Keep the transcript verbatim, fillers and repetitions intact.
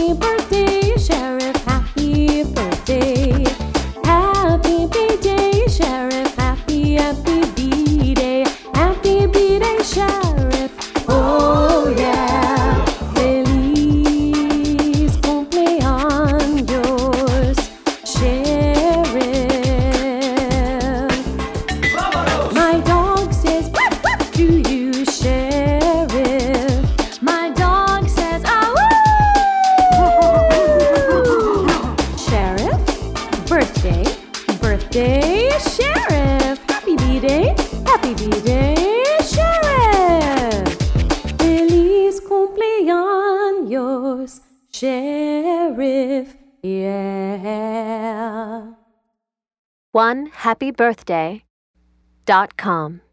Happy birthday, Sheriff, happy birthday. Happy B-Day, Sheriff, happy, happy B-Day. Happy B-Day, Sheriff, oh yeah. Feliz cumpleaños, Sheriff. My dog says woof, woof to you, Sheriff. My dog says ah woo. Sheriff, birthday, birthday, Sheriff. Happy B-Day, happy B-Day, Sheriff. Feliz cumpleaños, Sheriff, yeah. one happy birthday dot com